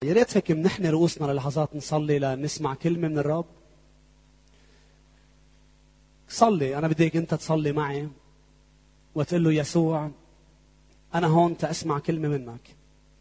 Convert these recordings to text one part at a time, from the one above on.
يا ريت هيك منحني رؤوسنا للحظات نصلي لنسمع كلمة من الرب. صلي، أنا بديك أنت تصلي معي وتقول له يسوع أنا هون تأسمع كلمة منك.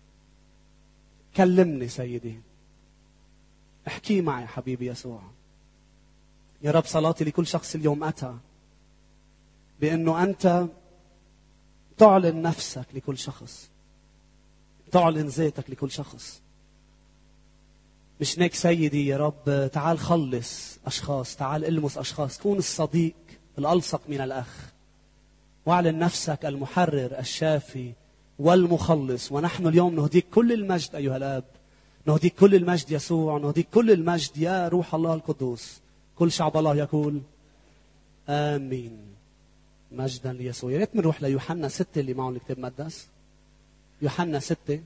كلمني سيدي، احكي معي حبيبي يسوع. يا رب صلاتي لكل شخص اليوم أتى بأنه أنت تعلن نفسك لكل شخص، تعلن ذاتك لكل شخص. مش هيك سيدي يا رب، تعال خلص أشخاص، تعال المس أشخاص، كون الصديق الألصق من الأخ، واعلن نفسك المحرر الشافي والمخلص. ونحن اليوم نهديك كل المجد أيها الآب، نهديك كل المجد يسوع، نهديك كل المجد يا روح الله القدوس. كل شعب الله يقول آمين. مجدا ليسوع. يا ريت بنروح ليوحنا 6 اللي معه الكتاب المقدس. يوحنا 6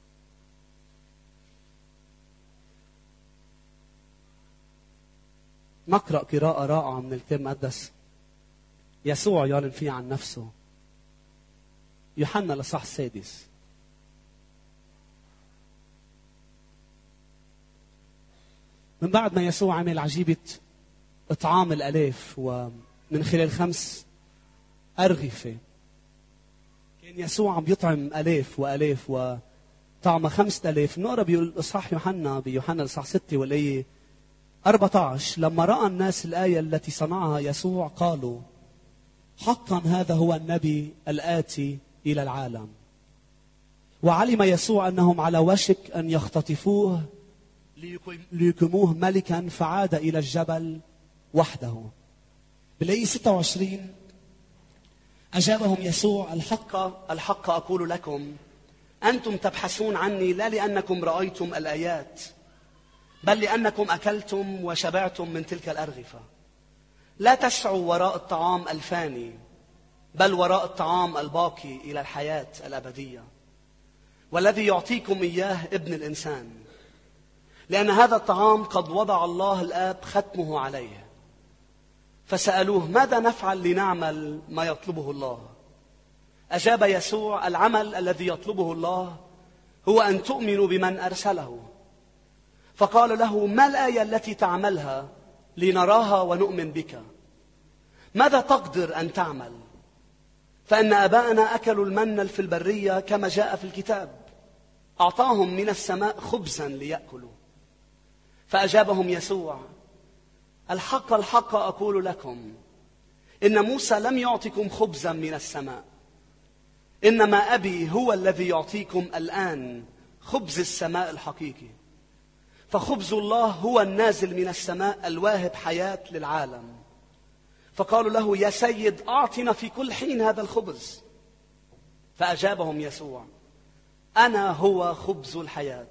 نقرأ قراءة رائعة من الكتاب المقدس يسوع يعلن فيه عن نفسه. يوحنا الإصحاح 6. من بعد ما يسوع عمل عجيبة إطعام الآلاف ومن خلال 5 أرغفة، كان يسوع عم يطعم آلاف وآلاف وطعم 5000. نقرأ بإصحاح يوحنا بيوحنا الإصحاح 6 والآية 14: لما رأى الناس الآية التي صنعها يسوع قالوا حقا هذا هو النبي الآتي إلى العالم. وعلم يسوع أنهم على وشك أن يختطفوه ليقيموه ملكا، فعاد إلى الجبل وحده. بالآية 26 أجابهم يسوع الحق أقول لكم أنتم تبحثون عني لا لأنكم رأيتم الآيات، بل لأنكم أكلتم وشبعتم من تلك الأرغفة. لا تسعوا وراء الطعام الفاني، بل وراء الطعام الباقي إلى الحياة الأبدية، والذي يعطيكم إياه ابن الإنسان، لأن هذا الطعام قد وضع الله الآب ختمه عليه. فسألوه ماذا نفعل لنعمل ما يطلبه الله؟ أجاب يسوع العمل الذي يطلبه الله هو أن تؤمنوا بمن أرسله. فقال له ما الآية التي تعملها لنراها ونؤمن بك؟ ماذا تقدر أن تعمل؟ فإن آباءنا أكلوا المن في البرية كما جاء في الكتاب، أعطاهم من السماء خبزا ليأكلوا. فأجابهم يسوع الحق أقول لكم إن موسى لم يعطكم خبزا من السماء، إنما أبي هو الذي يعطيكم الآن خبز السماء الحقيقي. فخبز الله هو النازل من السماء الواهب حياة للعالم. فقالوا له يا سيد أعطنا في كل حين هذا الخبز. فأجابهم يسوع أنا هو خبز الحياة،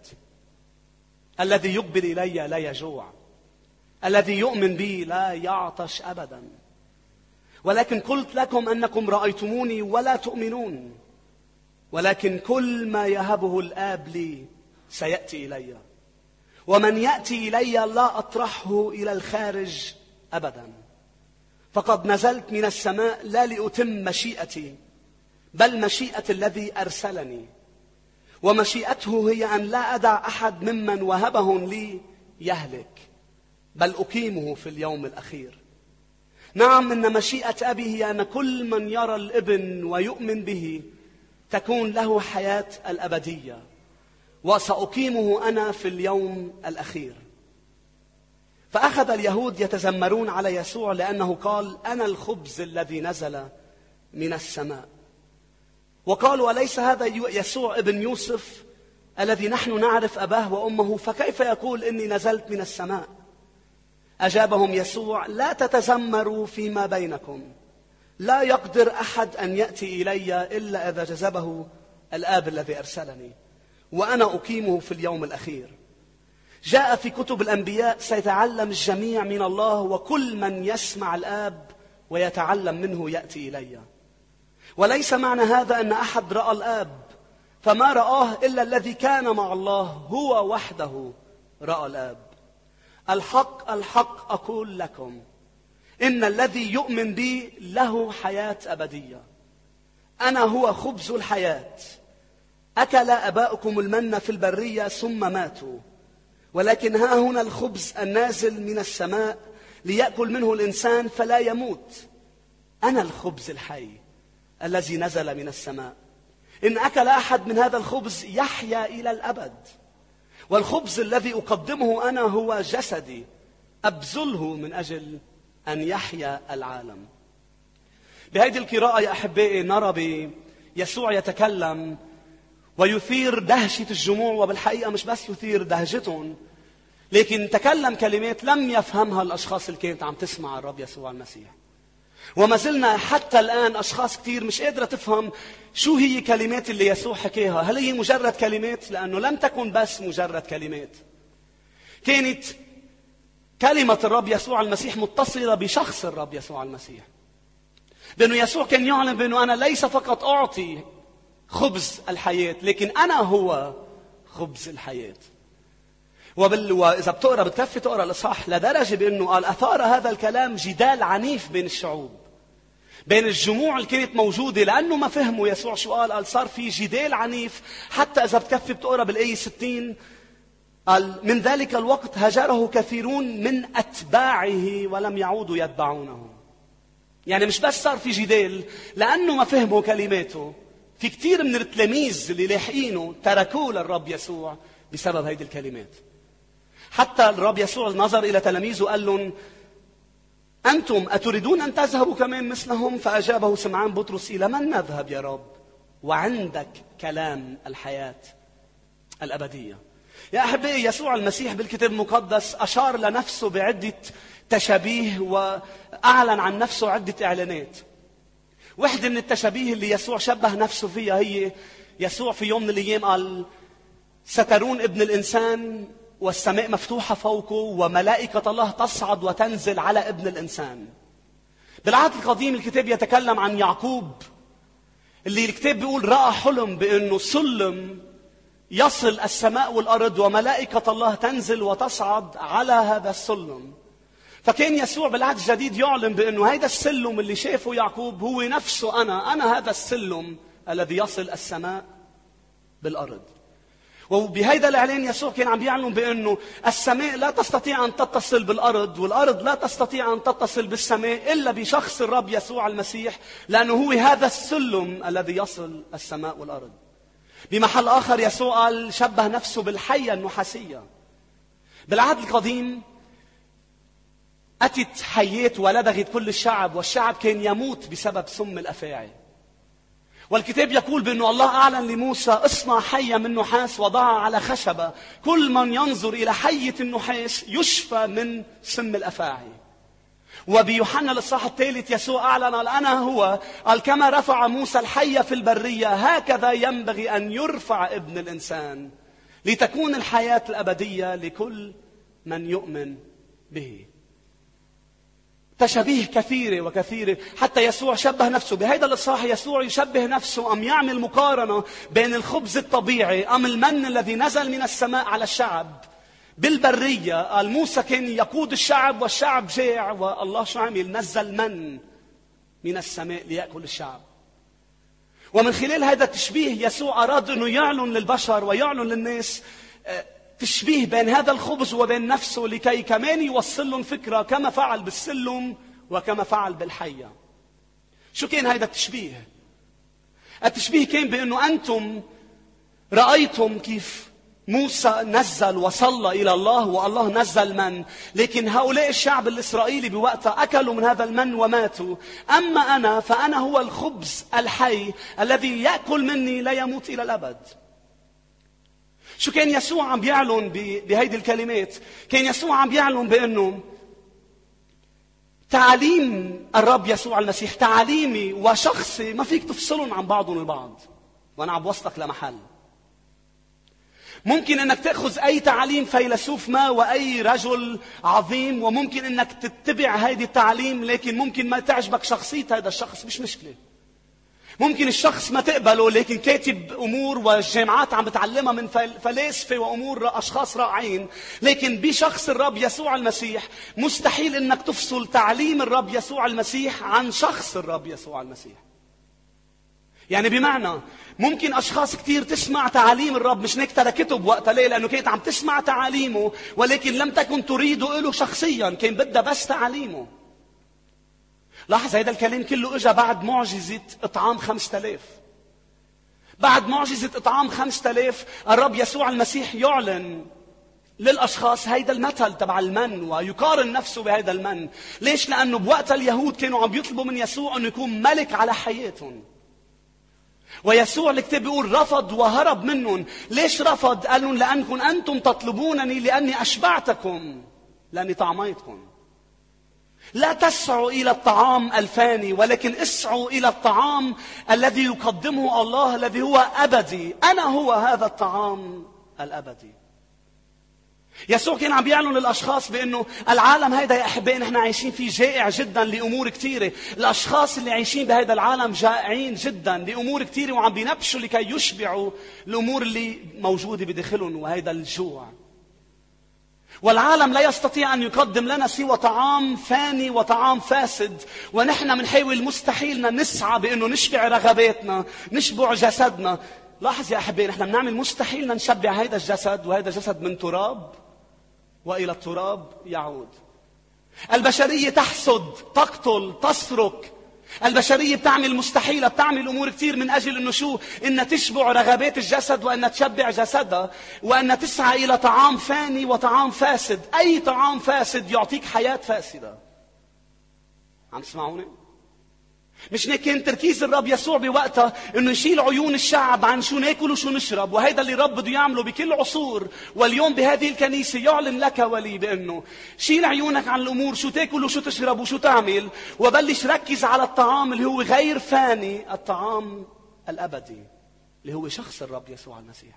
الذي يقبل إلي لا يجوع، الذي يؤمن بي لا يعطش أبدا. ولكن قلت لكم أنكم رأيتموني ولا تؤمنون، ولكن كل ما يهبه الآب لي سيأتي إلي، ومن يأتي إلي لا أطرحه إلى الخارج أبدا. فقد نزلت من السماء لا لأتم مشيئتي، بل مشيئة الذي أرسلني. ومشيئته هي أن لا أدع أحد ممن وهبهم لي يهلك، بل أقيمه في اليوم الأخير. نعم، إن مشيئة أبي هي أن كل من يرى الابن ويؤمن به تكون له حياة الأبدية، وسأقيمه أنا في اليوم الأخير. فأخذ اليهود يتذمرون على يسوع لأنه قال أنا الخبز الذي نزل من السماء. وقالوا أليس هذا يسوع ابن يوسف الذي نحن نعرف أباه وأمه، فكيف يقول إني نزلت من السماء؟ أجابهم يسوع لا تتذمروا فيما بينكم، لا يقدر أحد أن يأتي إلي إلا إذا جذبه الآب الذي أرسلني، وأنا أقيمه في اليوم الأخير. جاء في كتب الأنبياء سيتعلم الجميع من الله، وكل من يسمع الآب ويتعلم منه يأتي إلي. وليس معنى هذا أن أحد رأى الآب، فما رآه إلا الذي كان مع الله، هو وحده رأى الآب. الحق أقول لكم إن الذي يؤمن بي له حياة أبدية. أنا هو خبز الحياة. أكل آباؤكم المن في البرية ثم ماتوا، ولكن ها هنا الخبز النازل من السماء ليأكل منه الإنسان فلا يموت. أنا الخبز الحي الذي نزل من السماء، إن أكل أحد من هذا الخبز يحيا إلى الأبد. والخبز الذي أقدمه أنا هو جسدي أبذله من أجل أن يحيا العالم. بهذه القراءة يا أحبائي نرى يسوع يتكلم ويثير دهشة الجموع، وبالحقيقة مش بس يثير دهشتهم، لكن تكلم كلمات لم يفهمها الأشخاص اللي كانت عم تسمع الرب يسوع المسيح. وما زلنا حتى الآن أشخاص كتير مش قادرة تفهم شو هي كلمات اللي يسوع حكيها. هل هي مجرد كلمات؟ لأنه لم تكن بس مجرد كلمات، كانت كلمة الرب يسوع المسيح متصلة بشخص الرب يسوع المسيح. لأنه يسوع كان يعلن بأنه أنا ليس فقط أعطي خبز الحياة، لكن أنا هو خبز الحياة. وإذا بتكفي تقرأ الإصحاح لدرجة بأنه قال أثار هذا الكلام جدال عنيف بين الشعوب، بين الجموع اللي كانت موجودة، لأنه ما فهموا يسوع شو قال صار في جدال عنيف. حتى إذا بتكفي بتقرأ بالآية 60 قال من ذلك الوقت هجره كثيرون من أتباعه ولم يعودوا يتبعونه. يعني مش بس صار في جدال لأنه ما فهموا كلماته، في كتير من التلاميذ اللي لاحقينه تركوه للرب يسوع بسبب هذه الكلمات. حتى الرب يسوع نظر إلى تلاميذه وقال لهم أنتم أتريدون أن تذهبوا كمان مثلهم؟ فأجابه سمعان بطرس إلى من نذهب يا رب؟ وعندك كلام الحياة الأبدية. يا أحبائي يسوع المسيح بالكتاب المقدس أشار لنفسه بعدة تشابيه وأعلن عن نفسه عدة إعلانات. واحدة من التشابيه اللي يسوع شبه نفسه فيها هي يسوع في يوم من الأيام قال سترون ابن الإنسان والسماء مفتوحة فوقه وملائكة الله تصعد وتنزل على ابن الإنسان. بالعهد القديم الكتاب يتكلم عن يعقوب اللي الكتاب بيقول رأى حلم بأنه سلم يصل السماء والأرض وملائكة الله تنزل وتصعد على هذا السلم. فكان يسوع بالعهد الجديد يعلن بأنه هذا السلم اللي شافه يعقوب هو نفسه أنا هذا السلم الذي يصل السماء بالأرض. وبهذا الإعلان يسوع كان عم يعلن بأنه السماء لا تستطيع أن تتصل بالأرض والأرض لا تستطيع أن تتصل بالسماء إلا بشخص الرب يسوع المسيح، لأنه هو هذا السلم الذي يصل السماء والأرض. بمحل آخر يسوع قال شبه نفسه بالحية النحاسية. بالعهد القديم أتت حيات ولدغت كل الشعب، والشعب كان يموت بسبب سم الأفاعي. والكتاب يقول بأنه الله أعلن لموسى اصنع حية من نحاس وضعها على خشبة، كل من ينظر إلى حية النحاس يشفى من سم الأفاعي. وبيوحنا الإصحاح الثالث يسوع أعلن قال أنا هو، قال كما رفع موسى الحية في البرية هكذا ينبغي أن يرفع ابن الإنسان لتكون الحياة الأبدية لكل من يؤمن به. تشابيه كثيرة وكثيرة. حتى يسوع شبه نفسه بهذا الإصحاح، يسوع يشبه نفسه أم يعمل مقارنة بين الخبز الطبيعي أم المن الذي نزل من السماء على الشعب بالبرية. قال موسى كان يقود الشعب والشعب جاع، والله شو عمل؟ نزل من السماء ليأكل الشعب. ومن خلال هذا التشبيه يسوع أراد أنه يعلن للبشر ويعلن للناس تشبيه بين هذا الخبز وبين نفسه، لكي كمان يوصل لهم فكرة كما فعل بالسلم وكما فعل بالحية. شو كان هذا التشبيه؟ التشبيه كان بأنه أنتم رأيتم كيف موسى نزل وصلى إلى الله والله نزل من، لكن هؤلاء الشعب الإسرائيلي بوقتها أكلوا من هذا المن وماتوا. أما أنا فأنا هو الخبز الحي الذي يأكل مني لا يموت إلى الأبد. شو كان يسوع عم بيعلن بهيدي الكلمات؟ كان يسوع عم بيعلن بأنه تعاليم الرب يسوع المسيح، تعاليمي وشخصي ما فيك تفصلهم عن بعضهم البعض. وأنا عم بوصلك لمحل ممكن أنك تأخذ أي تعاليم فيلسوف ما وأي رجل عظيم، وممكن أنك تتبع هذه التعاليم، لكن ممكن ما تعجبك شخصية هذا الشخص، مش مشكلة. ممكن الشخص ما تقبله لكن كاتب أمور والجامعات عم بتعلمها من فلاسفة وأمور أشخاص رائعين، لكن بشخص الرب يسوع المسيح مستحيل أنك تفصل تعليم الرب يسوع المسيح عن شخص الرب يسوع المسيح. يعني بمعنى ممكن أشخاص كتير تسمع تعاليم الرب، مش هيك تركته بوقتها. ليه؟ لأنه كانت عم تسمع تعاليمه ولكن لم تكن تريده له شخصيا، كان بدها بس تعاليمه. لاحظ هذا الكلام كله اجى بعد معجزة إطعام 5000. بعد معجزة إطعام 5000 الرب يسوع المسيح يعلن للأشخاص هيدا المثل تبع المن ويقارن نفسه بهيدا المن. ليش؟ لأنه بوقت اليهود كانوا عم بيطلبوا من يسوع أنه يكون ملك على حياتهم، ويسوع الكتاب بيقول رفض وهرب منهم. ليش رفض؟ قال لهم لأنكم أنتم تطلبونني لأني أشبعتكم، لأني طعميتكم. لا تسعوا إلى الطعام الفاني ولكن اسعوا إلى الطعام الذي يقدمه الله، الذي هو أبدي. أنا هو هذا الطعام الأبدي. يسوع كان عم بيعلن للأشخاص بأنه العالم هيدا يا أحبائي نحن عايشين فيه جائع جدا لأمور كثيرة. الأشخاص اللي عايشين بهذا العالم جائعين جدا لأمور كثيرة وعم بينبشوا لكي يشبعوا الأمور اللي موجودة بداخلهم وهيدا الجوع. والعالم لا يستطيع أن يقدم لنا سوى طعام فاني وطعام فاسد، ونحن منحاول مستحيلنا نسعى بأنه نشبع رغباتنا، نشبع جسدنا. لاحظ يا أحبائي نحن بنعمل مستحيلنا نشبع هيدا الجسد، وهيدا جسد من تراب وإلى التراب يعود. البشرية تحسد، تقتل، تسرق. البشرية بتعمل مستحيلة، بتعمل أمور كتير من أجل أنه شو؟ إن تشبع رغبات الجسد وأن تشبع جسدها، وأن تسعى إلى طعام فاني وطعام فاسد. أي طعام فاسد يعطيك حياة فاسدة. عم تسمعوني؟ مش هيك كان تركيز الرب يسوع بوقتها انه يشيل عيون الشعب عن شو ناكل وشو نشرب، وهيدا اللي الرب بده يعمله بكل عصور. واليوم بهذه الكنيسة يعلن لك ولي بانه شيل عيونك عن الامور شو تاكل وشو تشرب وشو تعمل، وبلش ركز على الطعام اللي هو غير فاني، الطعام الابدي اللي هو شخص الرب يسوع المسيح.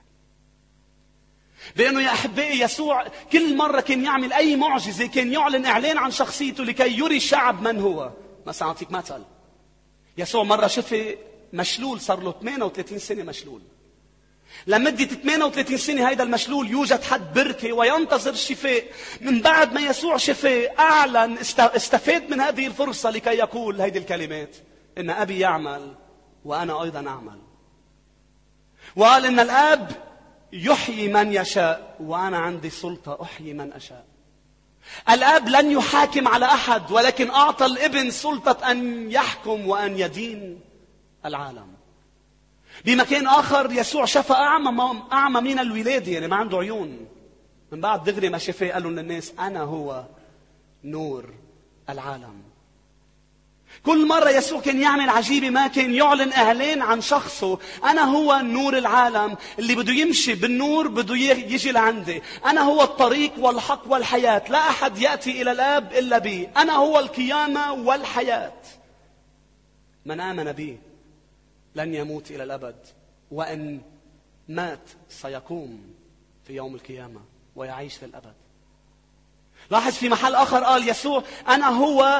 بأنه يا أحبائي يسوع كل مرة كان يعمل أي معجزة كان يعلن إعلان عن شخصيته لكي يري الشعب من هو. مثلا أعطيك مثل، يسوع مرة شفي مشلول صار له 38 سنة مشلول. لمدة 38 سنة هيدا المشلول يوجد حد بركة وينتظر الشفاء. من بعد ما يسوع شفاء أعلن، استفاد من هذه الفرصة لكي يقول هيدي الكلمات: إن أبي يعمل وأنا أيضا أعمل. وقال إن الآب يحيي من يشاء وأنا عندي سلطة أحيي من أشاء. الآب لن يحاكم على أحد ولكن أعطى الابن سلطة أن يحكم وأن يدين العالم. بمكان آخر يسوع شفى أعمى من الولادة، يعني ما عنده عيون. من بعد دغري ما شفاه قالوا للناس: أنا هو نور العالم. كل مرة يسوع كان يعمل عجيبة ما كان يعلن إعلان عن شخصه. أنا هو نور العالم، اللي بده يمشي بالنور بده يجي لعندي. أنا هو الطريق والحق والحياة، لا أحد يأتي إلى الآب إلا بي. أنا هو القيامة والحياة، من آمن بي لن يموت إلى الأبد، وإن مات سيقوم في يوم القيامة ويعيش للأبد. لاحظ في محل آخر قال يسوع: أنا هو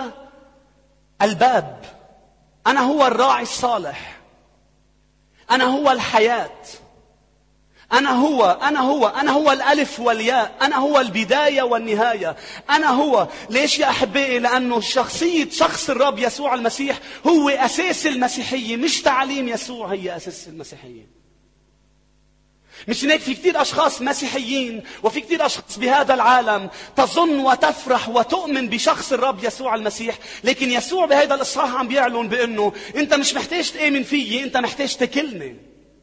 الباب، أنا هو الراعي الصالح، أنا هو الحياة، أنا هو الألف والياء، أنا هو البداية والنهاية. أنا هو. ليش يا أحبائي؟ لأنه شخص الرب يسوع المسيح هو أساس المسيحية، مش تعليم يسوع هي أساس المسيحية. مش هيك في كتير أشخاص مسيحيين وفي كتير أشخاص بهذا العالم تظن وتفرح وتؤمن بشخص الرب يسوع المسيح، لكن يسوع بهذا الإصحاح عم بيعلن بأنه أنت مش محتاج تآمن فيي، أنت محتاج تكلني.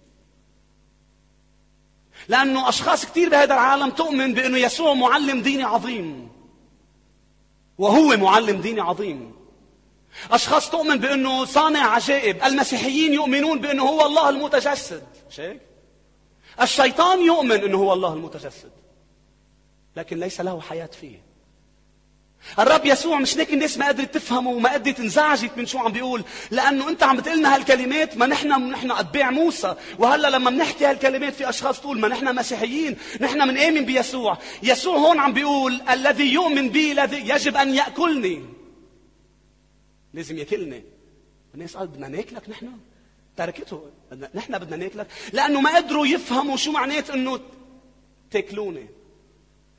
لأنه أشخاص كتير بهذا العالم تؤمن بأنه يسوع معلم ديني عظيم، وهو معلم ديني عظيم. أشخاص تؤمن بأنه صانع عجائب. المسيحيين يؤمنون بأنه هو الله المتجسد. مش هيك؟ الشيطان يؤمن أنه هو الله المتجسد لكن ليس له حياة فيه. الرب يسوع مش هيك الناس ما قدرت تفهمه وما قدرت انزعجت من شو عم بيقول، لأنه أنت عم بتقلنا هالكلمات. ما نحن أتباع موسى، وهلا لما بنحكي هالكلمات في أشخاص تقول ما نحن مسيحيين، نحن منآمن بيسوع. يسوع هون عم بيقول الذي يؤمن بي يجب أن يأكلني، لازم يأكلني. الناس قال بدنا ناكلك، نحن تركته، نحن بدنا ناكلك، لأنه ما قدروا يفهموا شو معنات أنه تاكلوني.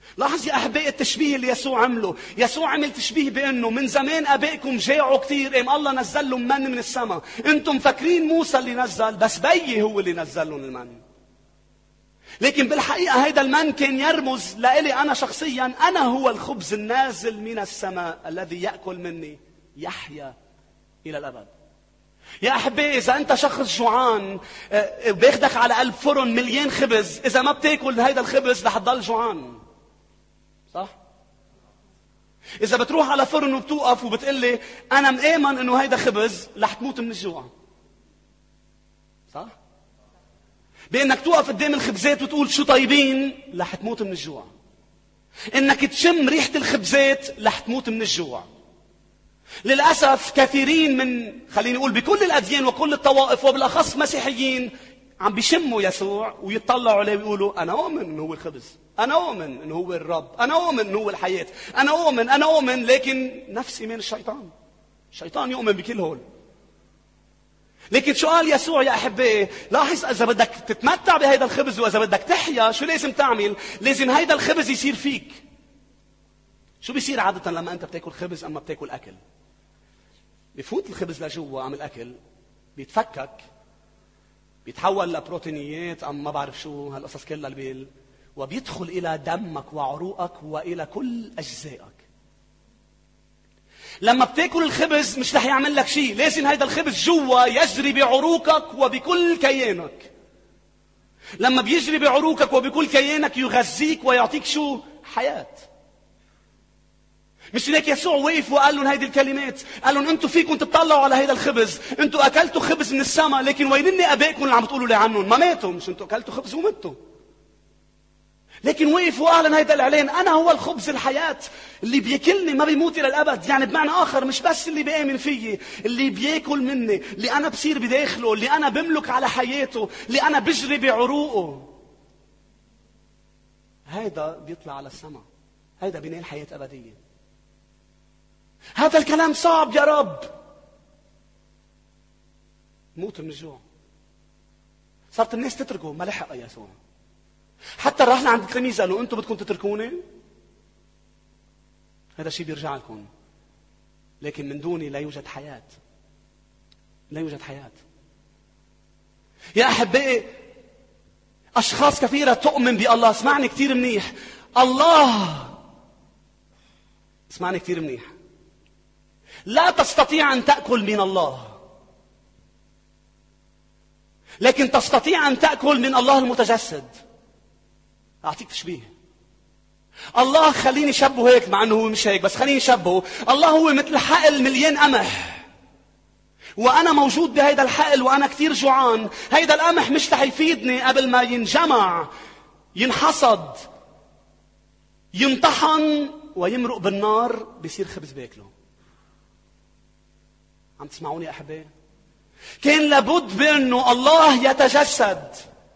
لاحظ يا أحبائي التشبيه اللي يسوع عمله. يسوع عمل تشبيه بأنه من زمان أبائكم جاعوا كثير، قام الله نزل لهم من السماء. أنتم فاكرين موسى اللي نزل، بس بيي هو اللي نزل لهم المن. لكن بالحقيقة هيدا المن كان يرمز لإلي أنا شخصيا. أنا هو الخبز النازل من السماء الذي يأكل مني يحيا إلى الأبد. يا أحبائي إذا أنت شخص جوعان بياخدك على قلب فرن مليان خبز، إذا ما بتاكل هيدا الخبز رح تضل جوعان، صح؟ إذا بتروح على فرن وبتوقف وبتقلي أنا مآمن إنه هيدا خبز، رح تموت من الجوع، صح؟ بأنك توقف قدام الخبزات وتقول شو طيبين، رح تموت من الجوع. إنك تشم ريحة الخبزات رح تموت من الجوع. للأسف كثيرين من، خليني أقول بكل الأديان وكل الطوائف وبالأخص مسيحيين، عم بيشموا يسوع ويطلعوا عليه ويقولوا أنا أؤمن إنه هو الخبز، أنا أؤمن إنه هو الرب، أنا أؤمن إنه هو الحياة، أنا أؤمن، لكن نفس إيمان الشيطان. الشيطان يؤمن بكل هول. لكن شو قال يسوع يا أحبائي؟ لاحظ إذا بدك تتمتع بهيدا الخبز وإذا بدك تحيا، شو لازم تعمل؟ لازم هيدا الخبز يصير فيك. شو بيصير عادة لما أنت بتاكل خبز أما بتاكل أكل؟ بفوت الخبز لجوا عم الأكل، بيتفكك، بيتحول لبروتينيات أم ما بعرف شو هالقصص كلها البيل، وبيدخل إلى دمك وعروقك وإلى كل أجزائك. لما بتاكل الخبز مش رح يعمل لك شيء، لازم هيدا الخبز جوا يجري بعروقك وبكل كيانك. لما بيجري بعروقك وبكل كيانك يغذيك ويعطيك شو؟ حياة. مش هيك يسوع وقف وقال لهم هيدي الكلمات، قال لهم انتم فيكم تطلعوا على هيدا الخبز، انتم اكلتوا خبز من السماء، لكن وينني ابائكم اللي عم بتقولوا لي عنهم؟ ما ماتوا، مش انتم اكلتوا خبز ومتوا. لكن وقف وقال هيدا الاعلان، انا هو الخبز الحياة، اللي بياكلني ما بيموت الى الابد. يعني بمعنى اخر مش بس اللي بيامن فيي، اللي بياكل مني، اللي انا بصير بداخله، اللي انا بملك على حياته، اللي انا بجري بعروقه، هيدا بيطلع على السماء، هيدا بينال حياة ابدية. هذا الكلام صعب يا رب. موت من الجوع. صارت الناس تتركه، ما لحق يسوع. حتى رحنا عند التلاميذ قالوا انتم بدكم تتركوني؟ هذا الشيء بيرجع لكم، لكن من دوني لا يوجد حياة. لا يوجد حياة. يا أحبائي أشخاص كثيرة تؤمن بالله. اسمعني كثير منيح. الله، اسمعني كثير منيح، لا تستطيع أن تأكل من الله، لكن تستطيع أن تأكل من الله المتجسد. أعطيك تشبيه. الله خليني شبهه هيك، مع أنه هو مش هيك، بس خليني شبهه. الله هو مثل حقل مليان قمح، وأنا موجود بهيدا الحقل وأنا كثير جوعان. هيدا القمح مش رح يفيدني قبل ما ينجمع، ينحصد، ينطحن ويمرق بالنار، بيصير خبز باكله. عم تسمعوني يا أحبائي؟ كان لابد بأنه الله يتجسد،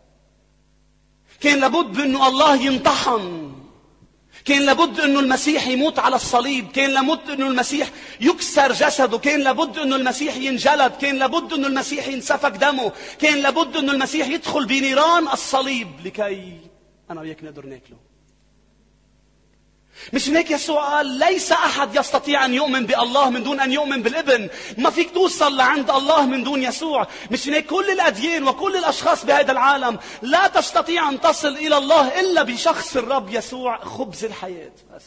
كان لابد بأنه الله ينطحن، كان لابد أنه المسيح يموت على الصليب، كان لابد أنه المسيح يكسر جسده، كان لابد أنه المسيح ينجلد، كان لابد أنه المسيح ينسفك دمه، كان لابد أنه المسيح يدخل بنيران الصليب لكي أنا وياك نقدر ناكله. مش هيك يسوع قال ليس أحد يستطيع أن يؤمن بالله من دون أن يؤمن بالابن؟ ما فيك توصل لعند الله من دون يسوع. مش هيك كل الأديان وكل الأشخاص بهذا العالم لا تستطيع أن تصل إلى الله إلا بشخص الرب يسوع خبز الحياة بس.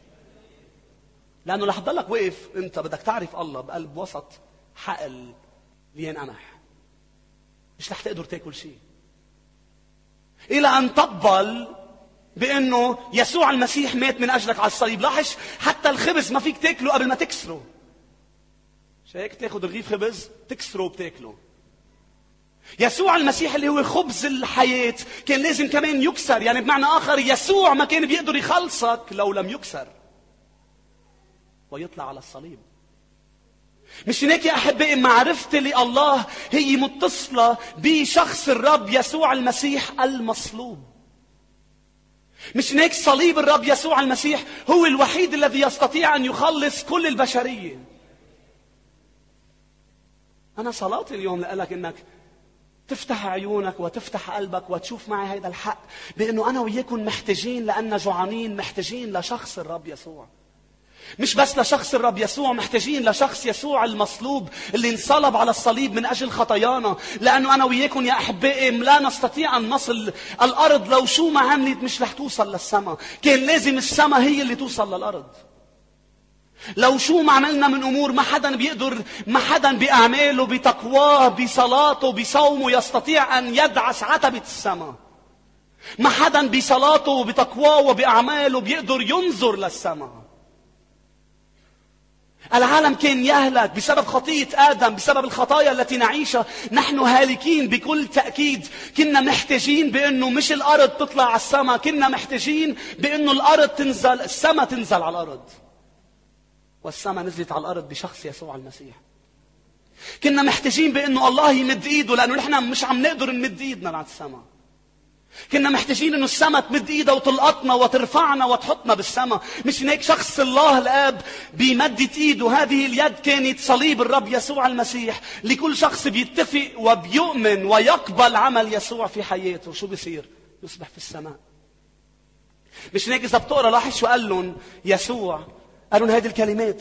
لأنه رح تضلك واقف أنت بدك تعرف الله بقلب وسط حقل مليان قمح، مش رح تقدر تاكل شيء إلى أن تقبل بأنه يسوع المسيح مات من أجلك على الصليب. لاحظ حتى الخبز ما فيك تاكله قبل ما تكسره. مش هيك تاخد رغيف خبز تكسره وبتاكله. يسوع المسيح اللي هو خبز الحياة كان لازم كمان يكسر. يعني بمعنى آخر يسوع ما كان بيقدر يخلصك لو لم يكسر ويطلع على الصليب. مش هيك يا أحبائي معرفتي لله هي متصلة بشخص الرب يسوع المسيح المصلوب. مش هيك صليب الرب يسوع المسيح هو الوحيد الذي يستطيع أن يخلص كل البشرية. أنا صلاتي اليوم لأقلك إنك تفتح عيونك وتفتح قلبك وتشوف معي هيدا الحق بأنه أنا وياكم محتاجين، لأننا جوعانين، محتاجين لشخص الرب يسوع. مش بس لشخص الرب يسوع، محتاجين لشخص يسوع المصلوب اللي انصلب على الصليب من أجل خطايانا. لأنه أنا وياكم يا أحبائي لا نستطيع أن نصل الأرض لو شو ما عملت، مش رح توصل للسماء. كان لازم السماء هي اللي توصل للأرض. لو شو ما عملنا من أمور، ما حدا بيقدر، ما حدا بأعماله بتقواه بصلاته بصومه يستطيع أن يدعس عتبة السماء. ما حدا بصلاته وبتقواه وبأعماله بيقدر ينظر للسماء. العالم كان يهلك بسبب خطية آدم، بسبب الخطايا التي نعيشها. نحن هالكين بكل تأكيد. كنا محتاجين بأنه مش الأرض تطلع على السماء، كنا محتاجين بأنه الأرض تنزل، السماء تنزل على الأرض. والسماء نزلت على الأرض بشخص يسوع المسيح. كنا محتاجين بأنه الله يمد إيده، لأنه نحن مش عم نقدر نمد إيدنا على السماء. كنا محتاجين أنه السماء تمد إيدها وتلقطنا وترفعنا وتحطنا بالسماء. مش هيك شخص الله الآب بمدة إيده، هذه اليد كانت صليب الرب يسوع المسيح. لكل شخص بيتفق وبيؤمن ويقبل عمل يسوع في حياته شو بيصير؟ يصبح في السماء. مش هيك إذا بتقرأ لاحظ شو قال لهم يسوع؟ قال لهم هذه الكلمات: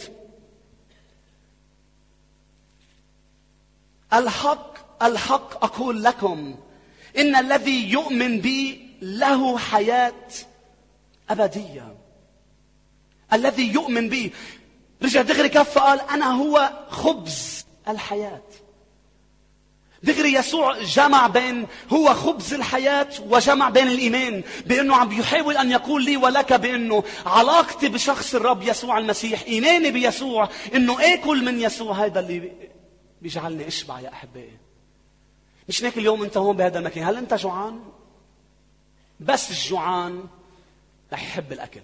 الحق الحق أقول لكم إن الذي يؤمن بي له حياة أبدية. الذي يؤمن بي. رجع دغري كف قال أنا هو خبز الحياة. دغري يسوع جمع بين هو خبز الحياة وجمع بين الإيمان، بأنه عم بيحاول أن يقول لي ولك بأنه علاقتي بشخص الرب يسوع المسيح، إيماني بيسوع، أنه آكل من يسوع، هذا اللي بيجعلني أشبع يا أحبائي. مش هيك اليوم أنت هون بهذا المكان، هل أنت جوعان؟ بس الجوعان رح يحب الأكل.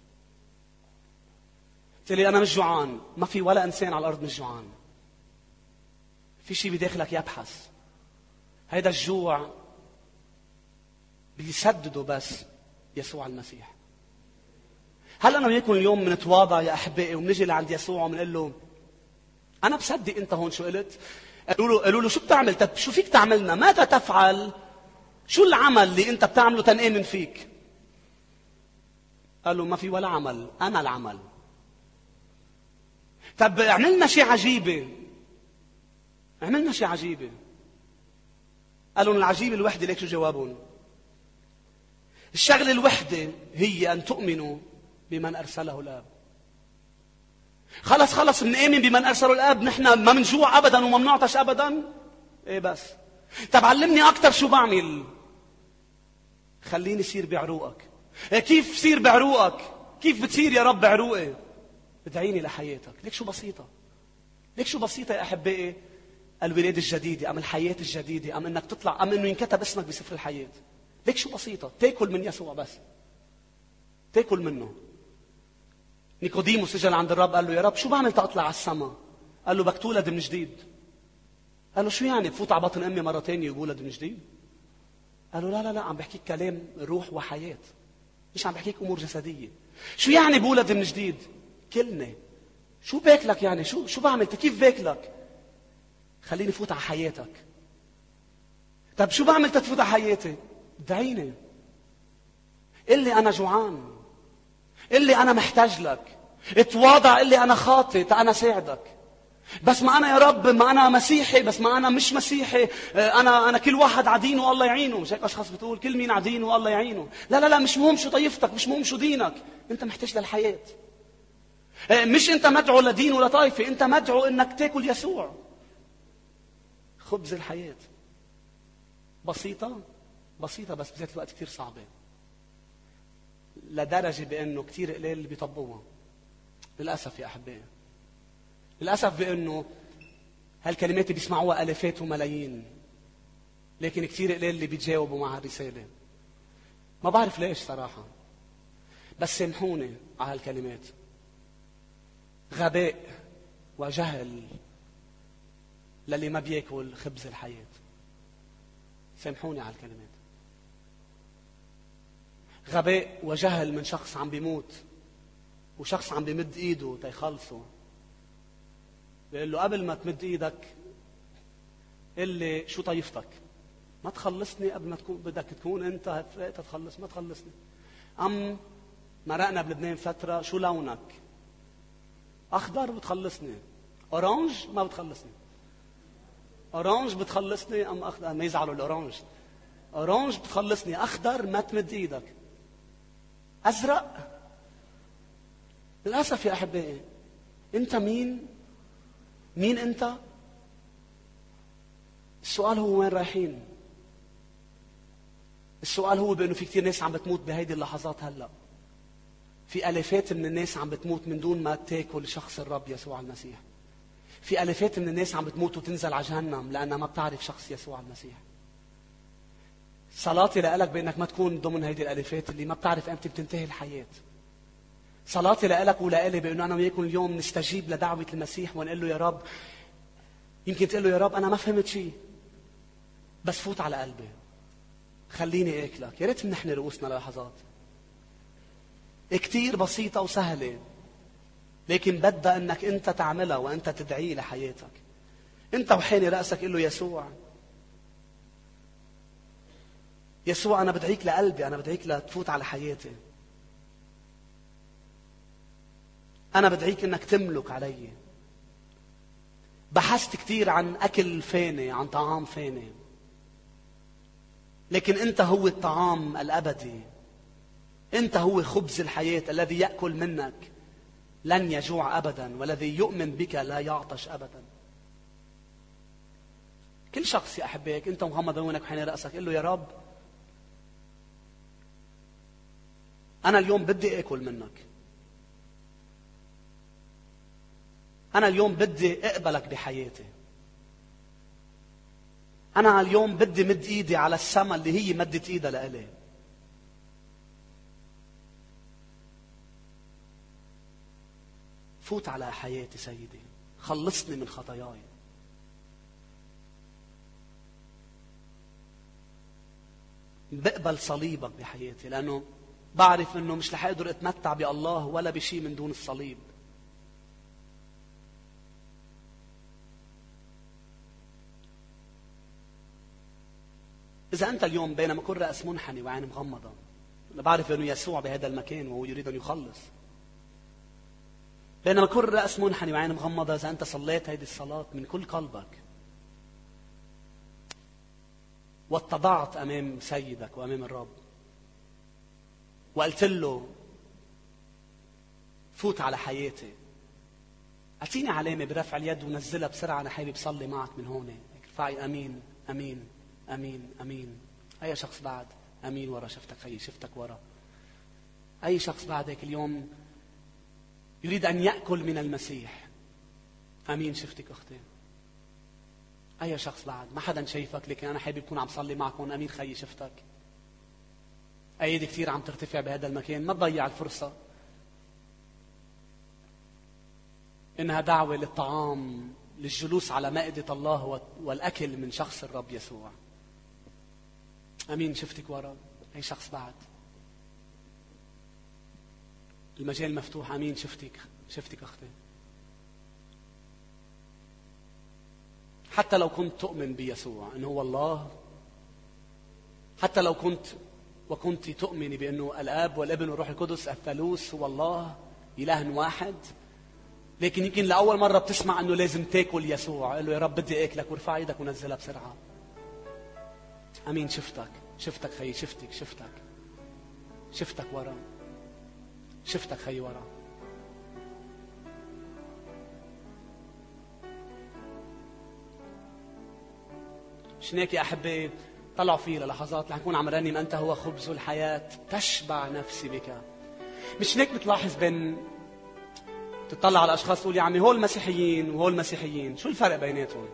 قلت لي أنا مش جوعان. ما في ولا إنسان على الأرض مش جوعان. في شيء بداخلك يبحث. هيدا الجوع بيسدده بس يسوع المسيح. هل أنا وياكم اليوم منتواضع يا أحبائي ومنجي لعند يسوع ومنقول له أنا بصدق أنت هون شو قلت؟ قالوا له شو بتعمل؟ طب شو فيك تعملنا؟ ماذا تفعل؟ شو العمل اللي أنت بتعمله تنآمن فيك؟ قالوا ما في ولا عمل، أنا العمل. طب عملنا شيء عجيبة. عملنا شيء عجيبة. قالوا العجيبة الوحدة. ليك شو جوابهم؟ الشغلة الوحدة هي أن تؤمنوا بمن أرسله الآب. خلص بنآمن بمن أرسله الآب، نحن ما منجوع أبدا وما منعطش أبدا. إيه بس. طب علمني أكتر شو بعمل. خليني أصير بعروقك. كيف صير بعروقك؟ كيف بتصير يا رب بعروقي؟ ادعيني لحياتك. ليك شو بسيطة. ليك شو بسيطة يا أحبائي. الولادة الجديدة أم الحياة الجديدة أم أنك تطلع أم أنه ينكتب اسمك بسفر الحياة. ليك شو بسيطة. تاكل من يسوع بس. تاكل منه. نيقوديموس اجى عند الرب قال له يا رب شو بعمل تطلع على السماء؟ قال له بدك تولد من جديد. قال له شو يعني بفوت على بطن امي مره ثانيه وبولد من جديد؟ قال له لا عم بحكيك كلام روح وحياه، مش عم بحكيك امور جسديه. شو يعني بولد من جديد؟ كلمه. شو باكلك يعني؟ شو بعمل؟ كيف باكلك؟ خليني فوت على حياتك. طب شو بعمل تفوت على حياتي؟ ادعيني. قل لي انا جوعان، قل لي أنا محتاج لك، اتواضع، قل لي أنا خاطئ أنا ساعدك. بس ما أنا يا رب، ما أنا مسيحي، بس ما أنا مش مسيحي، أنا كل واحد عدينه والله يعينه. مش هيك أشخاص بتقول كل مين عدينه والله يعينه؟ لا مش مهم شو طائفتك، مش مهم شو دينك، أنت محتاج للحياة. مش أنت مدعو لدين ولا طائفة، أنت مدعو أنك تاكل يسوع خبز الحياة. بسيطة بس بذات الوقت كتير صعبة، لدرجة بأنه كتير قليل اللي بيطبقوها. للأسف يا أحبائي، للأسف بأنه هالكلمات بيسمعوها ألفات وملايين، لكن كتير قليل اللي بيتجاوبوا مع الرسالة. ما بعرف ليش صراحة، بس سامحوني على هالكلمات. غباء وجهل للي ما بياكل خبز الحياة. سامحوني على الكلمات. غباء وجهل من شخص عم بيموت وشخص عم بيمد ايده تيخلصه. بيقول له قبل ما تمد ايدك قل لي شو طائفتك، ما تخلصني قبل ما تكون بدك تكون انت تخلص. ما تخلصني. مرقنا بلبنان فترة. شو لونك؟ اخضر بتخلصني، اورانج ما بتخلصني. اورانج بتخلصني ام اخضر؟ ما يزعلوا الاورانج. اورانج بتخلصني، اخضر ما تمد ايدك، ازرق. للاسف يا احبائي، انت مين انت؟ السؤال هو وين رايحين؟ السؤال هو بانه في كثير ناس عم بتموت بهيدي اللحظات. هلا في الافات من الناس عم بتموت من دون ما تاكل شخص الرب يسوع المسيح. في الافات من الناس عم بتموت وتنزل على جهنم لانها ما بتعرف شخص يسوع المسيح. صلاتي لك بانك ما تكون ضمن هيدي الالافات اللي ما بتعرف امتى بتنتهي الحياه. صلاتي لك ولإلي بانه انا وياكم اليوم نستجيب لدعوه المسيح ونقول له يا رب. يمكن تقول له يا رب انا ما فهمت شيء، بس فوت على قلبي، خليني اكلك. يا ريت منحني رؤوسنا للحظات. كتير بسيطه وسهله، لكن بدها انك انت تعملها وانت تدعيه لحياتك. انت وحاني راسك قل له يسوع، يسوع انا بدعيك لقلبي، انا بدعيك لتفوت على حياتي. انا بدعيك انك تملك علي. بحثت كتير عن اكل فاني، عن طعام فاني، لكن انت هو الطعام الابدي. انت هو خبز الحياه الذي ياكل منك لن يجوع ابدا، والذي يؤمن بك لا يعطش ابدا. كل شخص يا احبائك انت مغمض عيونك وحين راسك قل له يا رب انا اليوم بدي اكل منك. انا اليوم بدي اقبلك بحياتي. انا اليوم بدي مد ايدي على السماء اللي هي مدت ايدها لإلي. فوت على حياتي سيدي، خلصني من خطاياي. بقبل صليبك بحياتي، لأنه بعرف أنه مش رح أقدر أتمتع بالله ولا بشيء من دون الصليب. إذا أنت اليوم بينما كل رأس منحني وعين مغمضة، أنا بعرف أنه يسوع بهذا المكان وهو يريد أن يخلص. بينما كل رأس منحني وعين مغمضة، إذا أنت صليت هذه الصلاة من كل قلبك واتضعت أمام سيدك وأمام الرب وقلت له فوت على حياتي، أعطيني علامة برفع اليد ونزلها بسرعة، أنا حابب أصلي معك من هون. ارفعي أمين أمين أمين أمين. أي شخص بعد؟ أمين ورا شفتك خيي، شفتك ورا. أي شخص بعدك اليوم يريد أن يأكل من المسيح؟ أمين شفتك أختي. أي شخص بعد؟ ما حدا شايفك لكن أنا حابب أكون عم صلي معكم. أمين خيي شفتك. أيدي كثير عم ترتفع بهذا المكان. ما تضيع الفرصة، إنها دعوة للطعام، للجلوس على مائدة الله والأكل من شخص الرب يسوع. أمين شفتك ورا. أي شخص بعد؟ المجال مفتوح. أمين شفتك أختي. حتى لو كنت تؤمن بيسوع إنه هو الله، حتى لو كنت تؤمني بأنه الآب والابن والروح القدس الثالوث هو الله إله واحد، لكن يمكن لأول مرة بتسمع أنه لازم تاكل يسوع، قل له يا رب بدي أكلك، وارفع ايدك ونزلها بسرعة. أمين شفتك خي، شفتك ورا، شفتك خي ورا. شناك يا أحبي طلعوا فيه للحظات رح نكون عم نرنم أنت هو خبز الحياة تشبع نفسي بك. مش هيك بتلاحظ بين تطلع على الأشخاص تقول يا عمي هول المسيحيين وهول المسيحيين، شو الفرق بيناتهم؟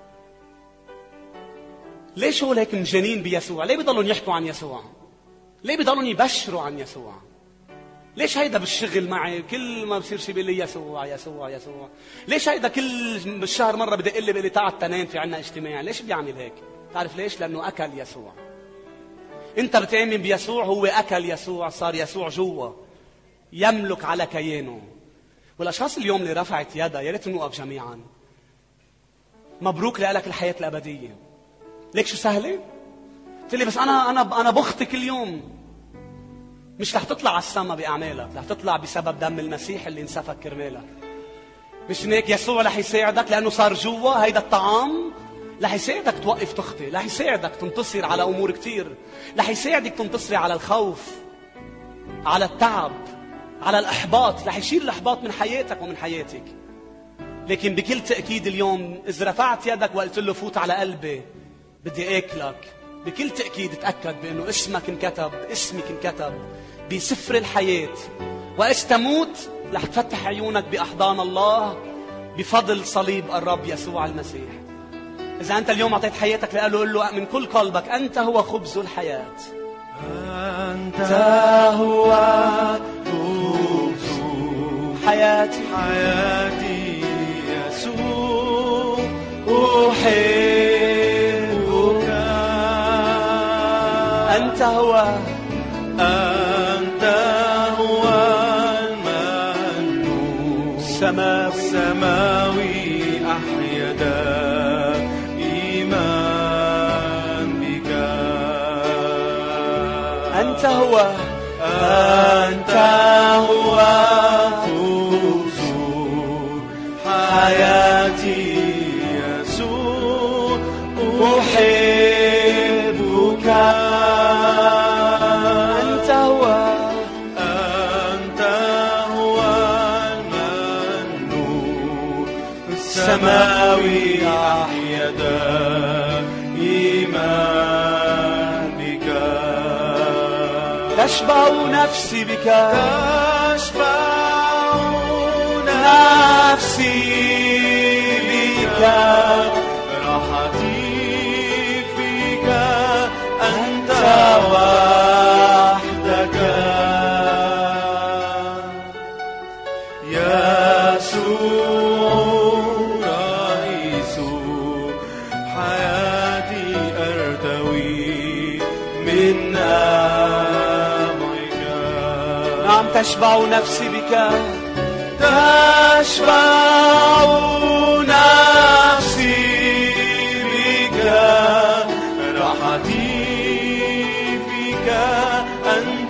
ليش هول هيك مجانين بيسوع؟ ليه بيضلون يحكوا عن يسوع؟ ليه بيضلون يبشروا عن يسوع؟ ليش هيدا بالشغل معي كل ما بصير شي بيقول لي يسوع يسوع يسوع؟ ليش هيدا كل بالشهر مرة بدق لي بيقول لي تعال التنين في عنا اجتماع؟ ليش بيعمل هيك؟ تعرف ليش؟ لأنه أكل يسوع. أنت بتآمن بيسوع، هو أكل يسوع، صار يسوع جوا يملك على كيانه. والأشخاص اليوم اللي رفعت يدها يا ريت نوقف جميعا. مبروك لك الحياة الأبدية. ليك شو سهلة؟ قلت لي بس انا بخطي كل يوم. مش رح تطلع على السما باعمالك، رح تطلع بسبب دم المسيح اللي انسفك كرمالك. مش هيك يسوع رح يساعدك لانه صار جوا هيدا الطعام، رح يساعدك توقف تخطي، رح يساعدك تنتصر على امور كتير، رح يساعدك تنتصري على الخوف، على التعب، على الاحباط، رح يشيل الاحباط من حياتك ومن حياتك. لكن بكل تاكيد اليوم اذا رفعت يدك وقلت له فوت على قلبي بدي اكلك، بكل تاكيد تاكد بانه اسمك انكتب، اسمك انكتب بسفر الحياه. وإذ تموت رح تفتح عيونك باحضان الله بفضل صليب الرب يسوع المسيح. إذا أنت اليوم أعطيت حياتك لقاله، قل له من كل قلبك أنت هو خبز الحياة. أنت هو خبز حياتي يسوع أحبك. أنت هو الممنوع السماوي أحيا أنت هو خبز حياتي يسوع أحبك. أنت هو الممنوع السماوي أحيا دائما بك. تشبع نفسي بك، تشبع نفسي بك، راحتي فيك أنت وحدك يسوع رئيس حياتي أرتوي منا. نعم تشبع نفسي بك، تشبع نفسي بك، راحتي فيك أنت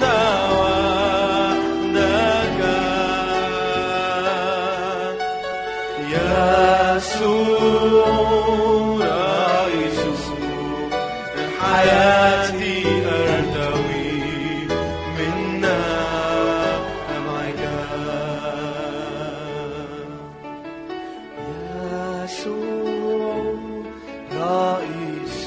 وحدك يسوع رئيس حياتي أرتوي منا معك. يسوع رئيس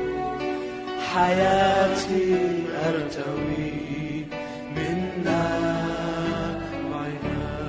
حياتي أرتوي منا معك.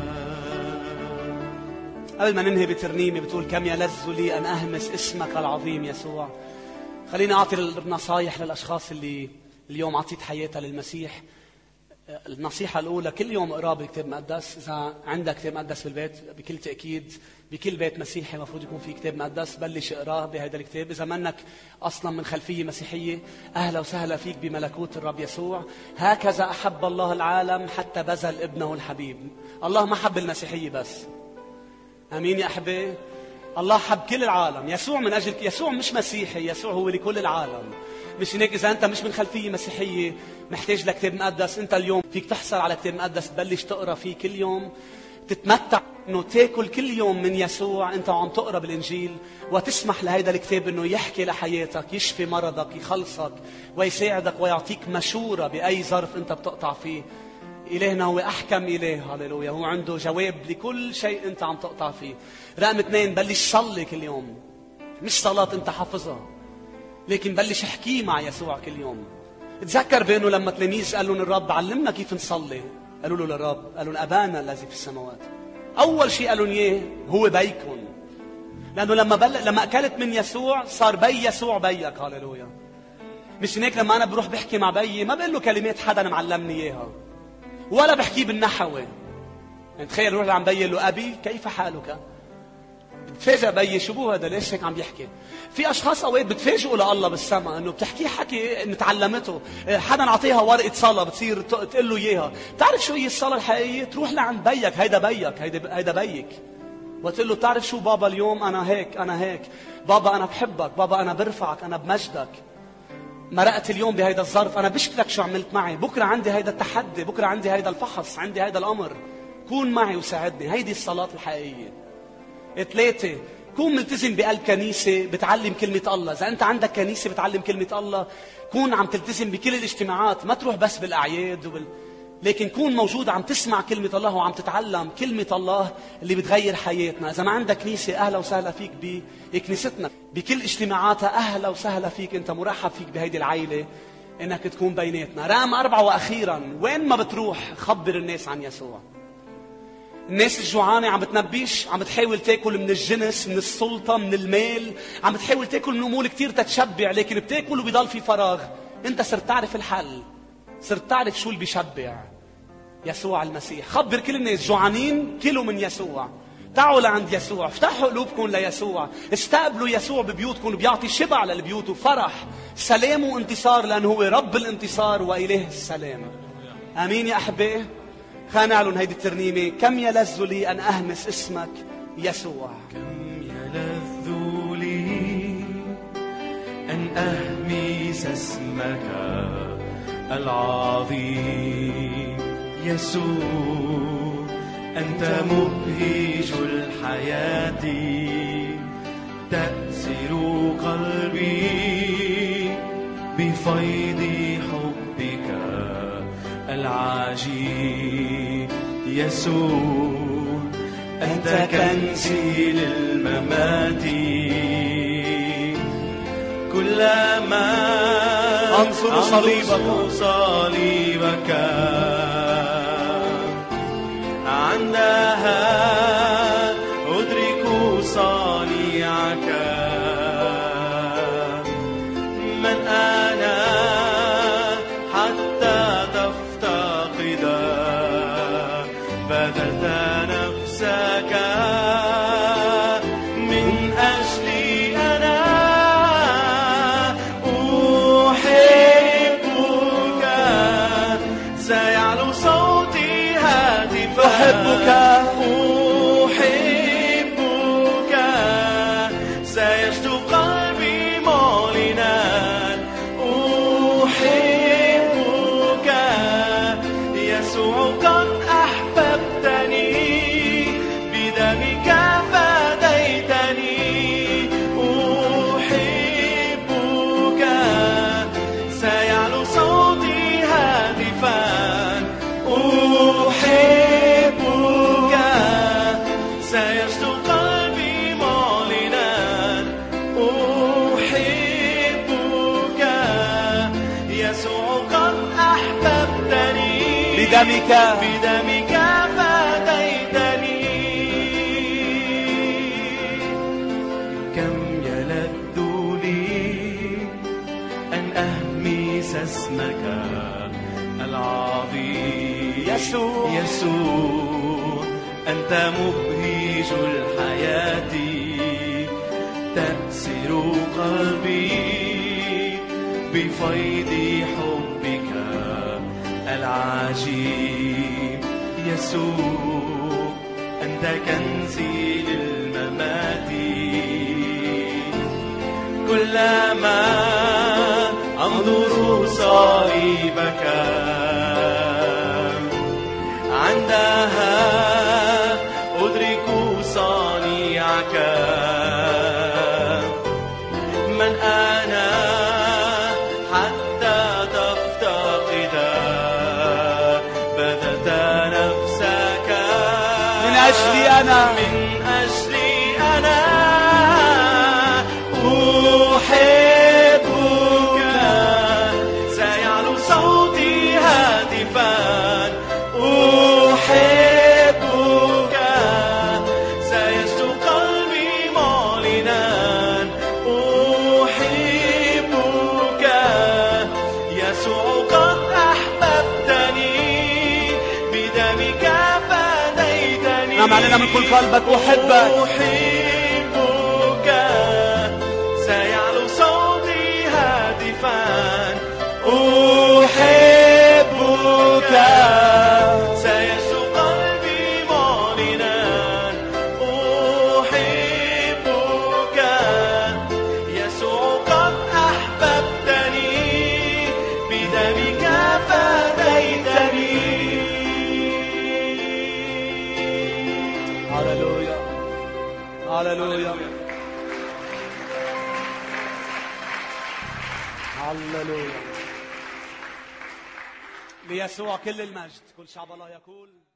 قبل ما ننهي بترنيمة بتقول كم يلذ لي أن أهمس اسمك العظيم يسوع. خليني أعطي النصايح للأشخاص اللي اليوم عطيت حياتها للمسيح. النصيحة الأولى، كل يوم اقرأ بالكتاب المقدس. إذا عندك كتاب مقدس بالبيت بكل تأكيد بكل بيت مسيحي مفروض يكون في كتاب مقدس، بلش اقرأ بهذا الكتاب. إذا منك أصلا من خلفية مسيحية، أهلا وسهلا فيك بملكوت الرب يسوع. هكذا أحب الله العالم حتى بذل ابنه الحبيب. الله ما حب المسيحية بس، أمين يا أحبائي؟ الله حب كل العالم. يسوع من أجل يسوع مش مسيحي، يسوع هو لكل العالم. مش هيك إذا أنت مش من خلفية مسيحية محتاج لكتاب مقدس، أنت اليوم فيك تحصل على كتاب مقدس، بلش تقرأ فيه كل يوم، تتمتع إنه تاكل كل يوم من يسوع أنت وعم تقرأ بالإنجيل، وتسمح لهيدا الكتاب إنه يحكي لحياتك، يشفي مرضك، يخلصك ويساعدك ويعطيك مشورة بأي ظرف أنت بتقطع فيه. إلهنا هو أحكم إله، هاليلويا، هو عنده جواب لكل شيء أنت عم تقطع فيه. رقم 2، بلش صلي كل يوم. مش صلاة أنت حافظها، لكن بلش احكي مع يسوع كل يوم. تذكر بأنه لما تلاميذ قالوا للرب علمنا كيف نصلي، قالوا له للرب، قالوا أبانا الذي في السماوات. أول شيء قالوا إياه هو بيكم، لأنه لما أكلت من يسوع صار بي يسوع بيك. هاليلويا. مش هيك لما أنا بروح بحكي مع بيي ما بقول له كلمات حدا معلمني إياها، ولا بحكي بالنحوة. يعني تخيل روح لعم بيي له أبي كيف حالك، بتفاجئ بيي شو بو هذا، ليش هيك عم بيحكي. في أشخاص أوقات بتفاجئوا لله بالسماء إنه بتحكي حكي إن تعلمته، حدا نعطيها ورقة صلاة بتصير تقول له إياها. بتعرف شو هي الصلاة الحقيقية؟ تروح لعند بيك، هيدا بيك، هيدا بيك، وتقول له بتعرف شو بابا اليوم أنا هيك، أنا هيك، بابا أنا بحبك، بابا أنا برفعك، أنا بمجدك. مرقت اليوم بهيدا الظرف، أنا بشكرك شو عملت معي. بكرة عندي هيدا التحدي، بكرة عندي هيدا الفحص، عندي هيدا الأمر. كون معي وساعدني. هيدي الصلاة الحقيقية. 3، كون ملتزم بقلب كنيسة بتعلم كلمة الله. إذا أنت عندك كنيسة بتعلم كلمة الله، كون عم تلتزم بكل الاجتماعات. ما تروح بس بالأعياد لكن كون موجود عم تسمع كلمة الله وعم تتعلم كلمة الله اللي بتغير حياتنا. إذا ما عندك كنيسة، أهلا وسهلا فيك بكنيستنا بكل اجتماعاتها. أهلا وسهلا فيك، أنت مرحب فيك بهيدي العائلة إنك تكون بيناتنا. رقم 4 وأخيرا، وين ما بتروح خبر الناس عن يسوع. الناس الجوعانة عم بتنبيش، عم بتحاول تاكل من الجنس، من السلطة، من المال، عم بتحاول تاكل من أمور كتير تتشبع، لكن بتاكل وبيضل في فراغ. أنت صرت تعرف الحل، صرت تعرف شو اللي بيشبع. يسوع المسيح. خبر كل الناس جوعانين كلوا من يسوع. تعالوا لعند يسوع، افتحوا قلوبكم ليسوع، استقبلوا يسوع ببيوتكم. بيعطي شبع للبيوت وفرح، سلام وانتصار، لأنه هو رب الانتصار وإله السلام. آمين يا أحبائي. خلينا نعلن هيدي الترنيمة. كم يلذ لي أن أهمس اسمك يسوع. كم يلذ لي أن أهمس اسمك العظيم يسوع. أنت مبهج الحياة، تأسر قلبي بفيض حبك العجيب يسوع. أنت كنزي للممات، كلما أنظر صليبك عندها أدرك صانعك. من أنا حتى تفتقد، بذلت نفسك من أجلي. أنا أحبك، سيعلو صوتي هاتفا. أحبك أحبك، سيشدو قلبي معلنا. أحبك يسوع، قد أحببتني، بدمك فديتني. أحبك، سيعلو صوتي هاتفا. أحبك، سيشدو قلبي معلنا. أحبك يسوع، قد أحببتني، بدمك فديتني. كم يلذ لي أن أهمس اسمك العظيم يسوع. أنت مبهج الحياة، تأسر قلبي بفيض حبك العجيب يسوع. أنت كنزي للممات، كلما أنظر صليبك عندها أدرك صانعك. من أنا حتى تفتقد، بذلت نفسك من أجلي أنا. من أجلي أنا أحبك، سيعلو صوتي هاتفا. أحبك، سيشدو قلبي معلنا. أحبك يسوع، قد أحببتني، بدمك فديتني. نعم علينا من كل قلبك. أحبك، أحبك، سيعلو صوتي هاتفا. أحبك، سيشدو قلبي معلنا. أحبك يسوع، قد أحببتني، هللويا هللويا. ليسوع كل المجد. كل شعب الله يقول